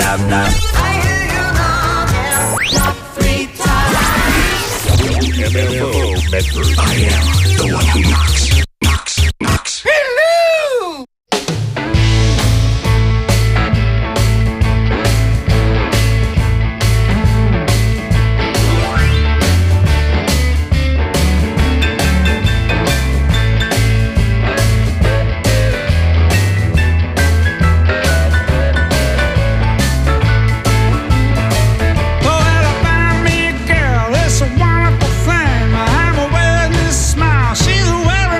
knock, knock. I hear you knocking, knock 3 times. MFO Medford. I am the one who knocks, knocks, knocks. Hello! She's wearing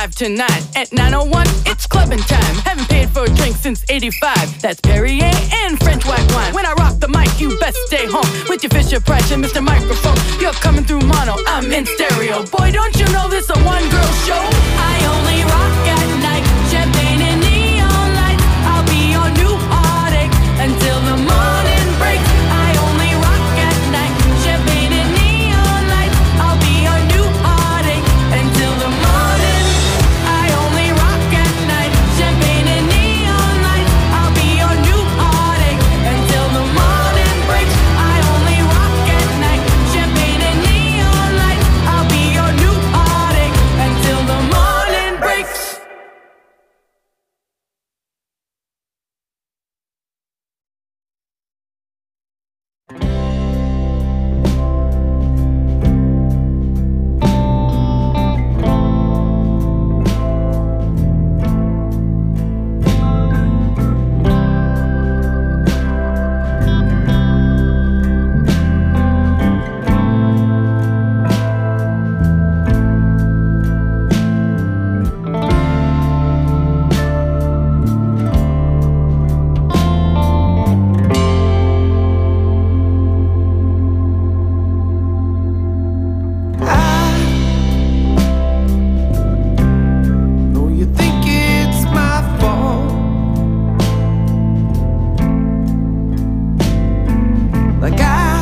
live tonight at 901. It's clubbing time. Haven't paid for a drink since '85. That's Perrier and French white wine. When I rock the mic, you best stay home with your Fisher Price and Mr. Microphone. You're coming through mono, I'm in stereo. Boy, don't you know this a one-girl show? I only rock at night. Champagne and neon lights. I'll be your new heartache until the morning breaks. I only rock at night. Champagne and neon lights. I'll be your new heartache until the morning. I only rock at night. Champagne and neon lights. I'll be your new heartache until the morning breaks. I only rock at night. Champagne and neon lights. I'll be your new heartache until the morning breaks. Know you think it's my fault, like I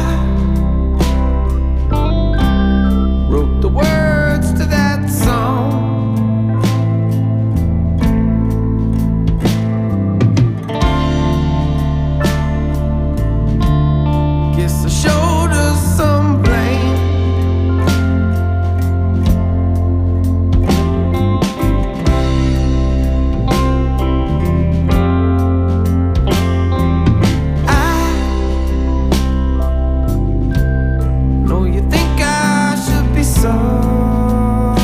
wrote the words to that song. Guess I showed us some blame. I know you think I should be sorry,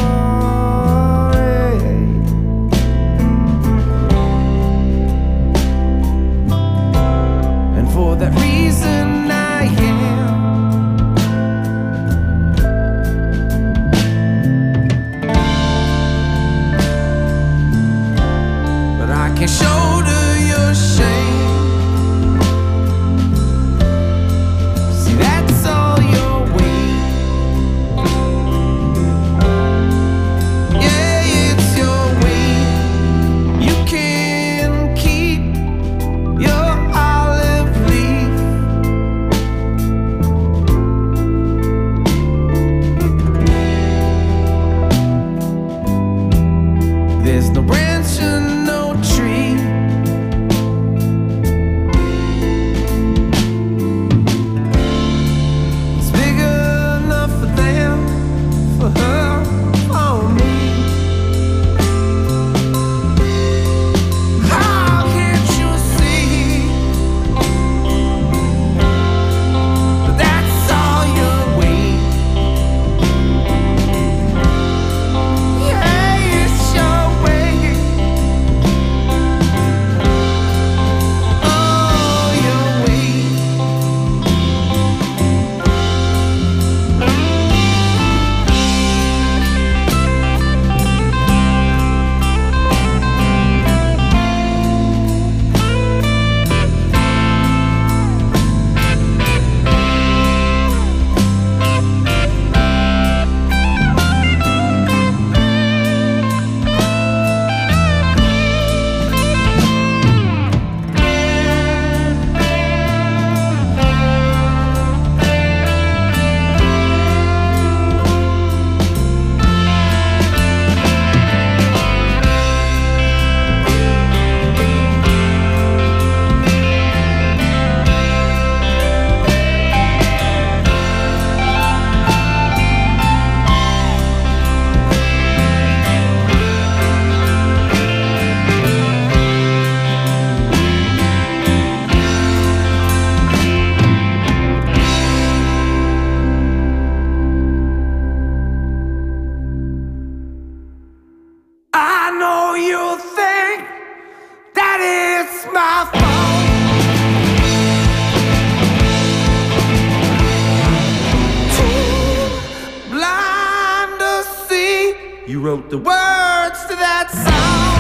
and for that reason I am. But I can't shoulder your shame. See, that's all your weight. Yeah, it's your weight. You can keep your olive leaf. There's no branch and no tree. It's big enough for them, for her, for me. How can't you see that that's all your weight? Yeah, it's your weight. Oh, your weight. I know you think that it's my fault. Too blind to see you wrote the words to that song.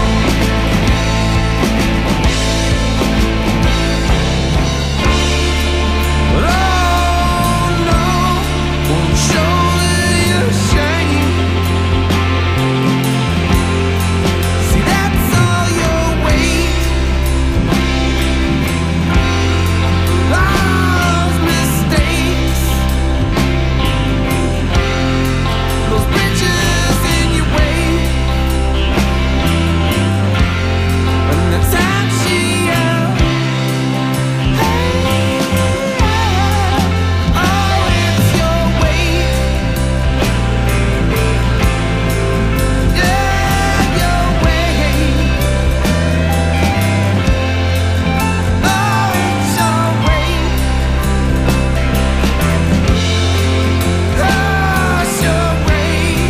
Oh no, won't show your shame. See, that's all your weight. Love's mistakes, those bridges in your way, and the time she yelled, hey, oh, it's your weight, yeah, your weight, oh, it's your weight, oh, it's your weight,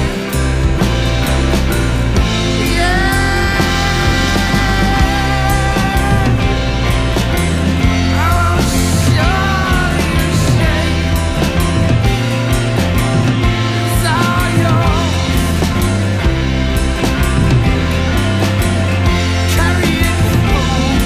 yeah, I'll show you shame, it's all yours, carry it home,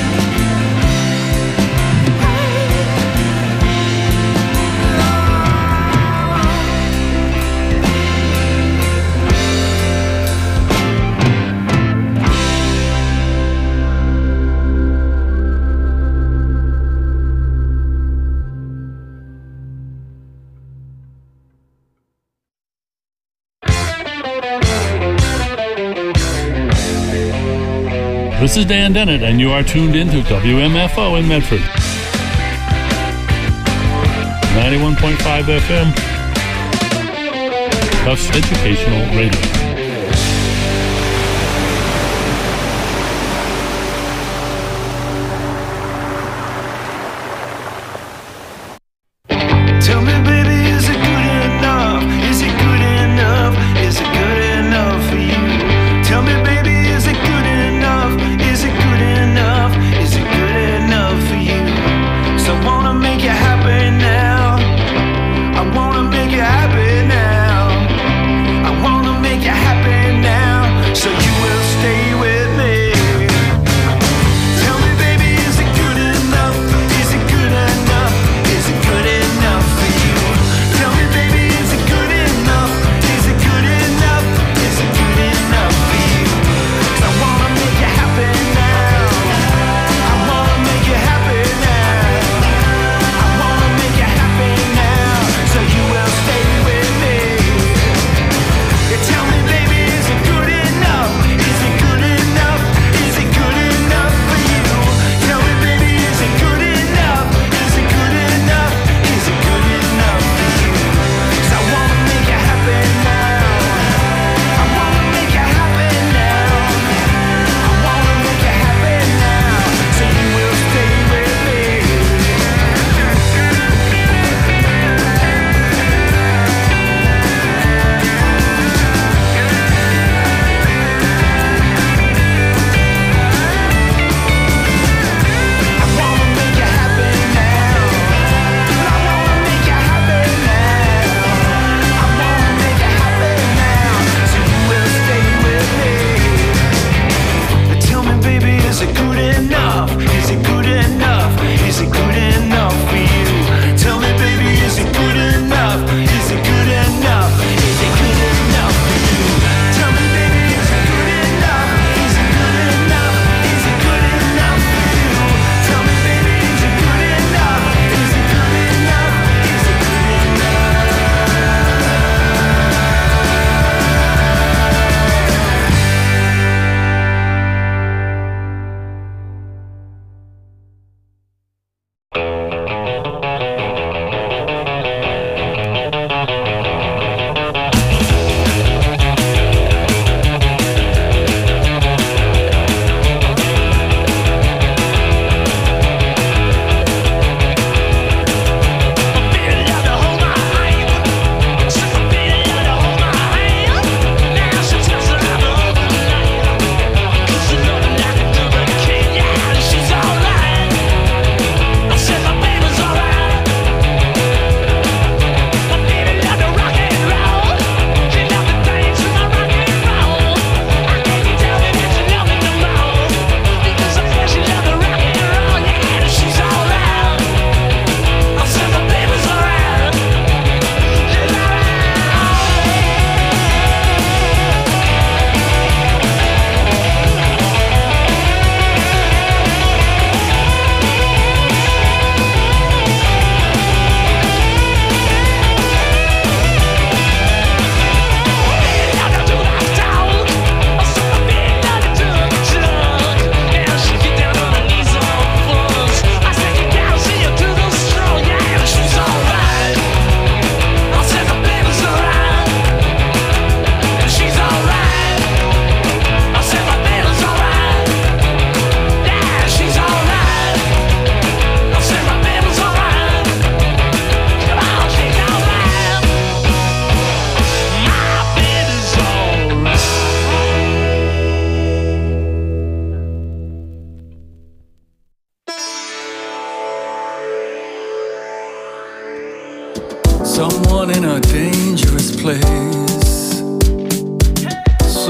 This is Dan Dennett, and you are tuned into WMFO in Medford. 91.5 FM. Tufts Educational Radio. tell me, baby, is it good enough? Is it good enough? Is it good enough for you? Tell me, baby, is it good enough? Is it good enough? Is it good enough for you? 'Cause I wanna make you happy now. I wanna make you happy now. I wanna make you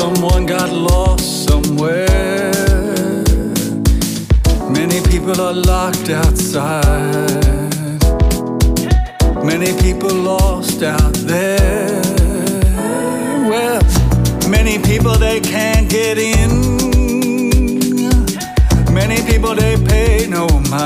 someone got lost somewhere. Many people are locked outside. Many people lost out there. Well, many people they can't get in. Many people they pay no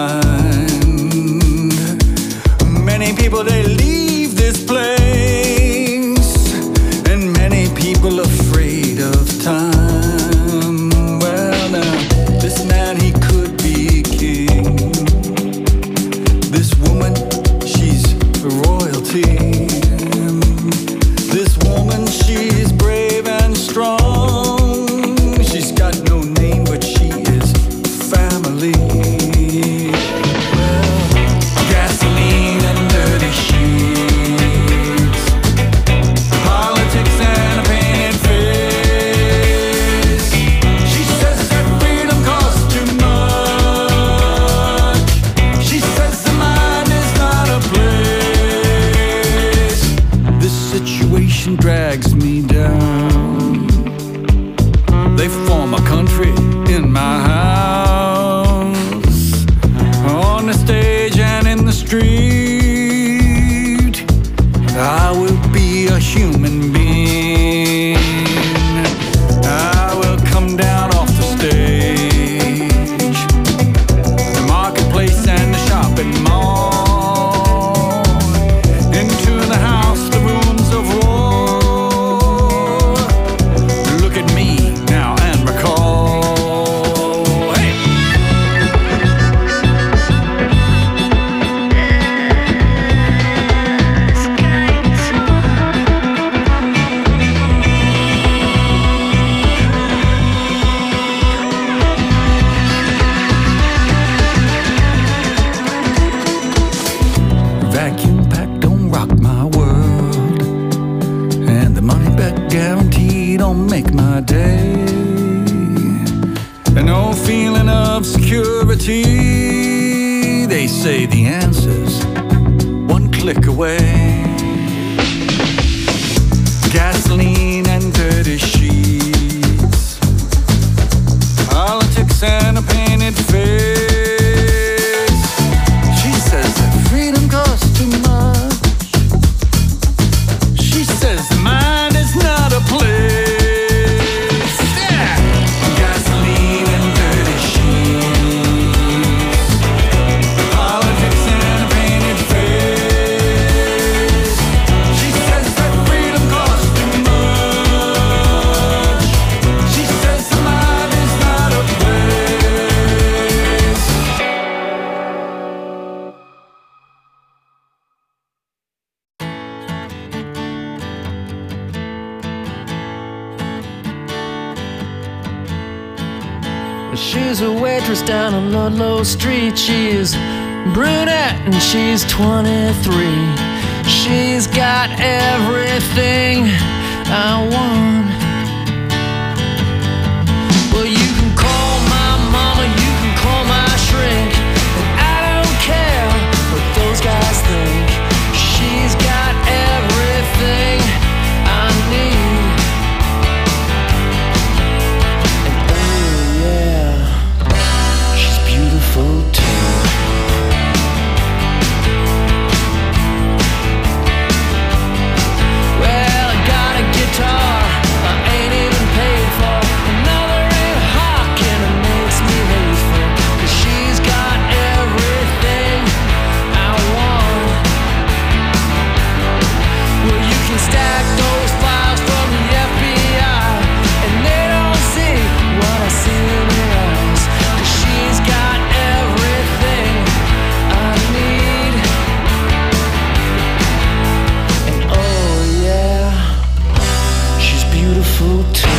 mind. Many people they leave this place. And many people afraid of time. Well now, this man he could be king. This woman, she's royalty. This woman, she's brave and strong. She's got no name, but she is family. Well, gasoline and dirty sheets, politics and a painted face. She says that freedom costs too much. She says the mind is not a place. This situation drags me down. They form a country in my house, on the stage and in the street. I will be a human being. I will come down off the stage, the marketplace and the shopping mall, into the house, the rooms of war. Look at me now and recall. Hey! Vacuum pack don't rock my world, and the money back guarantee don't make my day. And no feeling of security. They say the answer's one click away. Gasoline and dirty sheets, politics and a painted face. She says that freedom costs too much. She says the mind is not a place. Yeah. Gasoline and dirty sheets, politics and a painted face. She says that freedom costs too much. She says the mind is not a place. She's a waitress down on Ludlow Street. She's brunette and she's 23. She's got everything I want. Well, you can call my mama, you can call my shrink, and I don't care what those guys think. She's got everything I need. And oh yeah, she's beautiful too. Well, I got a guitar I ain't even paid for, another ain't hawking and makes me hateful, 'cause she's got everything I want. Well, you can stack those files from the FBI, and they don't see what I see in her eyes, 'cause she's got everything I need. And oh yeah, she's beautiful too.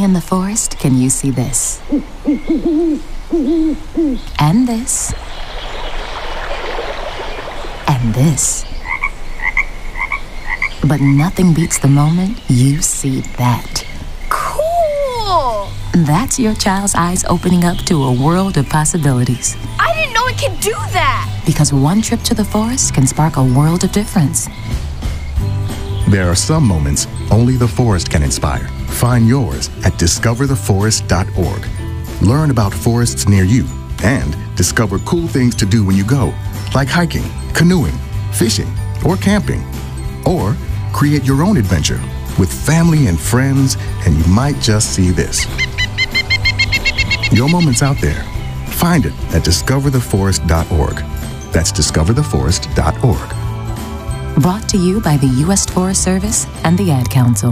in the forest, can you see this? And this. And this. But nothing beats the moment you see that. Cool! That's your child's eyes opening up to a world of possibilities. I didn't know it could do that! Because one trip to the forest can spark a world of difference. There are some moments only the forest can inspire. Find yours at discovertheforest.org. Learn about forests near you and discover cool things to do when you go, like hiking, canoeing, fishing, or camping. Or create your own adventure with family and friends, and you might just see this. Your moment's out there. Find it at discovertheforest.org. That's discovertheforest.org. Brought to you by the U.S. Forest Service and the Ad Council.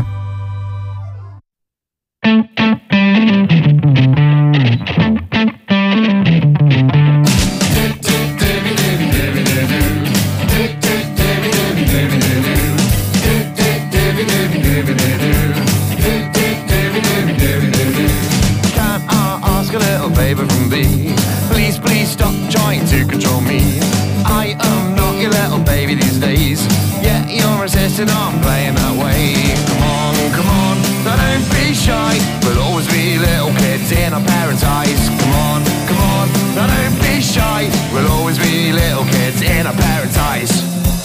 I'm playing that way. Come on, don't be shy. We'll always be little kids in our paradise. Come on, don't be shy. We'll always be little kids in our paradise.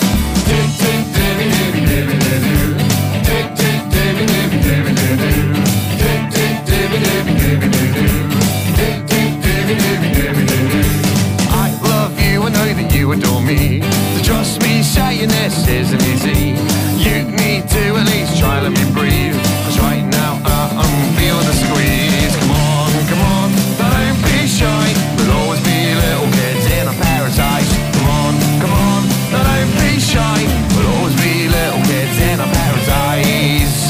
I love you, I know that you adore me. So trust me, saying this isn't easy. You need to at least try, let me breathe. Cause right now I'm feeling the squeeze. Come on, don't be shy. We'll always be little kids in a paradise. Come on, don't be shy. We'll always be little kids in a paradise.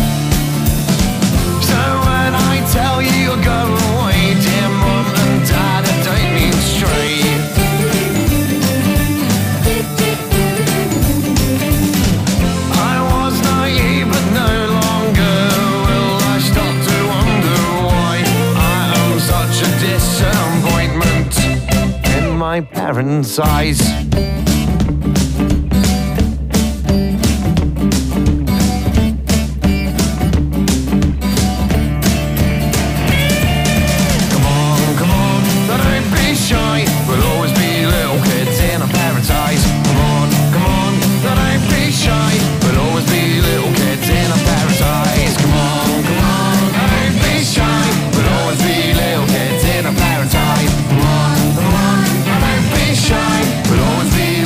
So when I tell you go away, dear mom and dad, I don't mean straight. My parents' eyes. Come on, don't be shy. We'll always be little kids in a paradise. Come on, don't be shy. We'll always be little kids in a paradise. Come on, don't be shy. We'll always be little kids in a paradise. Come on, don't be shy. We'll always be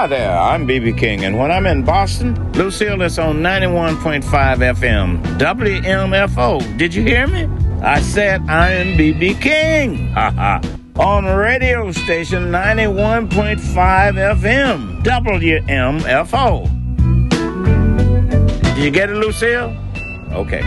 Hi there, I'm B.B. King, and when I'm in Boston, Lucille is on 91.5 FM, WMFO. Did you hear me? I said I'm B.B. King. Ha on radio station 91.5 FM, WMFO. Did you get it, Lucille? Okay.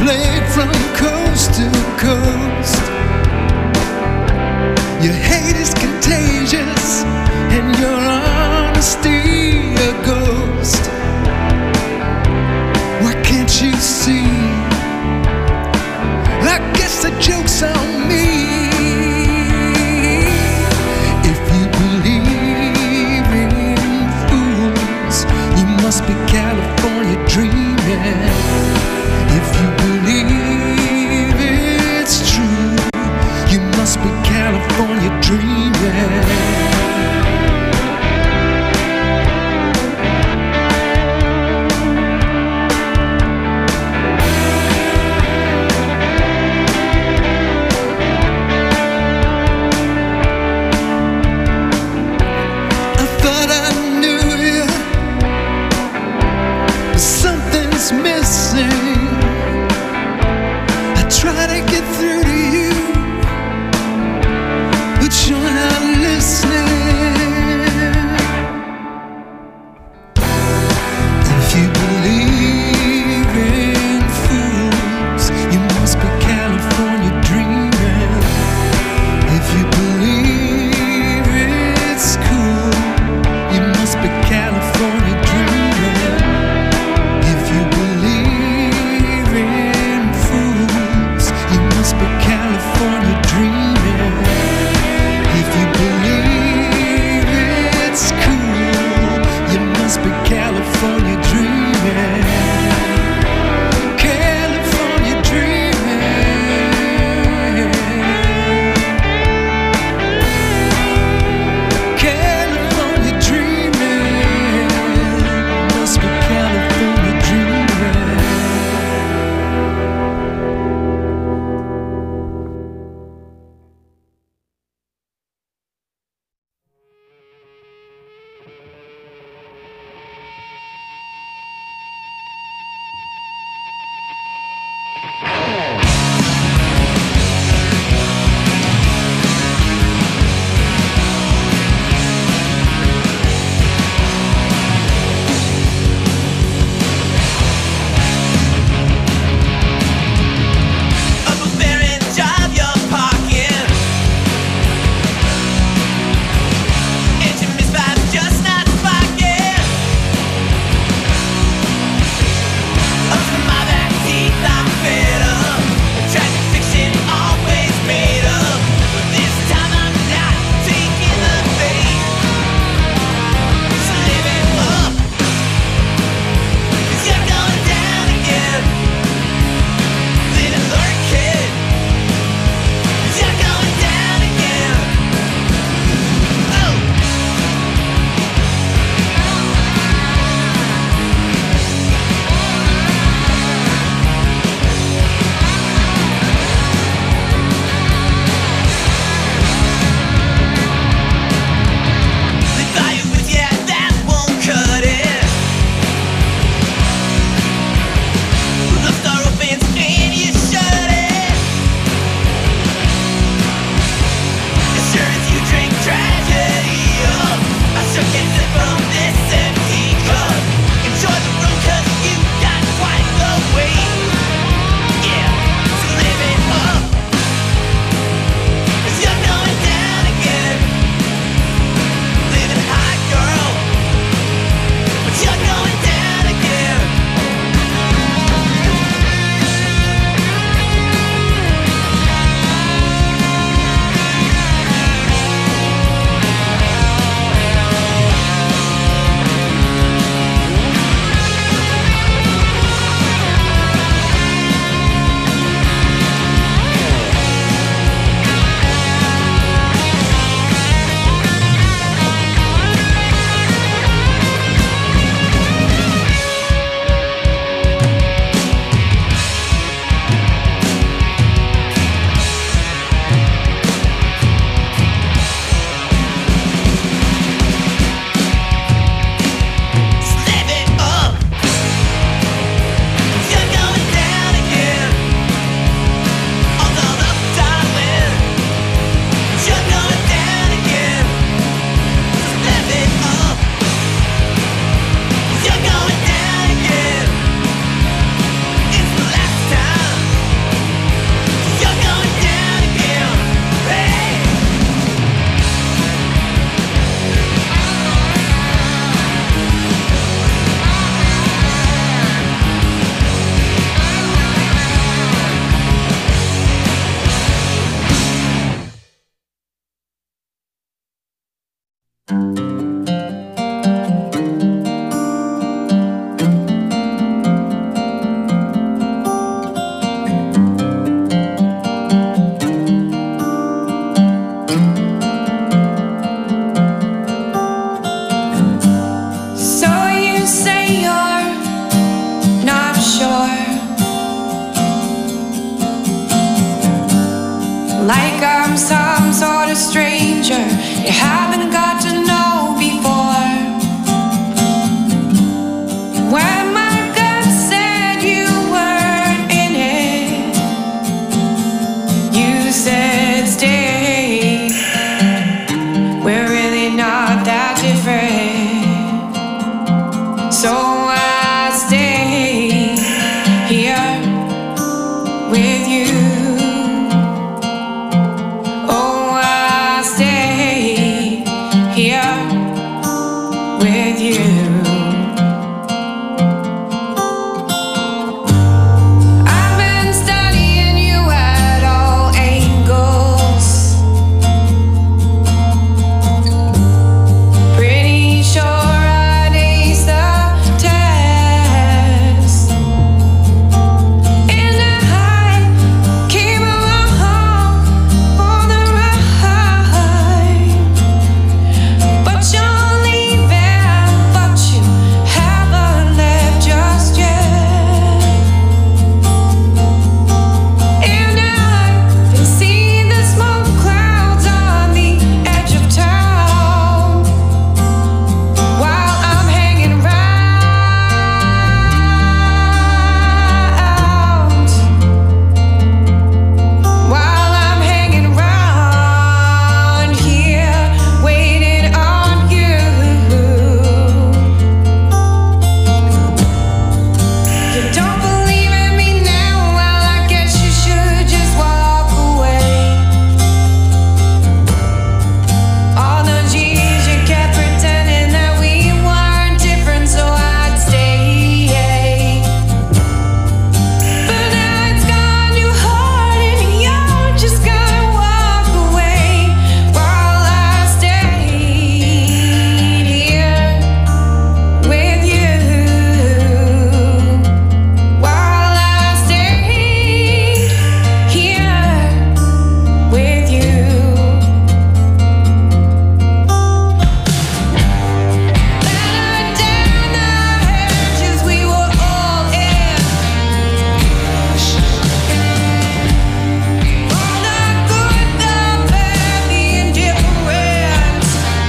played from coast to coast. Your hate is contagious, and your honesty a ghost. Why can't you see? I guess the joke's on me. If you believe in fools, you must be California dreaming. If you believe like I'm some sort of stranger you haven't got to know before. When my gut said you weren't in it, you said stay. We're really not that different, so I stay here with you. Oh, I stay here with you. I've been studying you at all angles. Pretty sure I'd ace the test. And I came along for the ride. But you're leaving, but you haven't left just yet. And I can see the smoke clouds on the edge of town while I'm hanging round. While I'm hanging round here, waiting on you. You don't believe in me now? Well, I guess you should just walk away. All those years you kept pretending that we weren't different, so I'd stay. But now it's gone too hard and you're just gonna walk away while I stayed here with you. While I stayed here with you. Better down the hedges we were all in. All the good, the bad, the indifferent.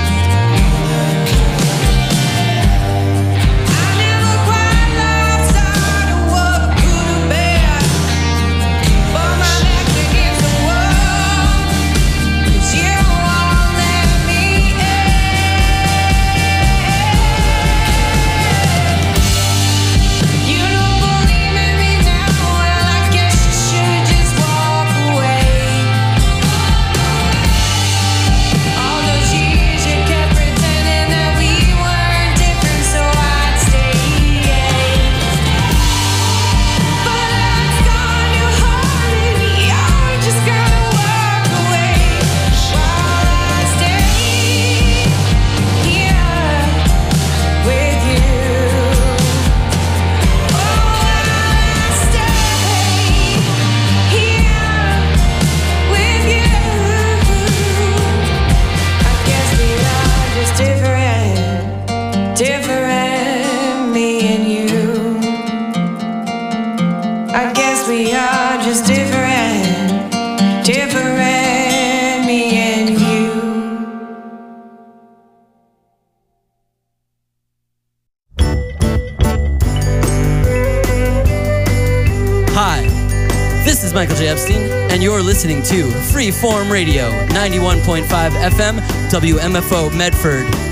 I never quite lost sight of what could have been, but my neck's against the wall, 'cause you won't let me in. You don't believe in me now? Well, I guess you should just walk away. All those years you kept pretending that we weren't different, so I'd stay. But it's gone too hard and you're just gonna walk away while I stay here with you. Oh, I stay here with you. I guess we are just different, me and you. I guess we are just different, me and you. Hi, this is Michael J. Epstein, and you're listening to Freeform Radio, 91.5 FM, WMFO Medford.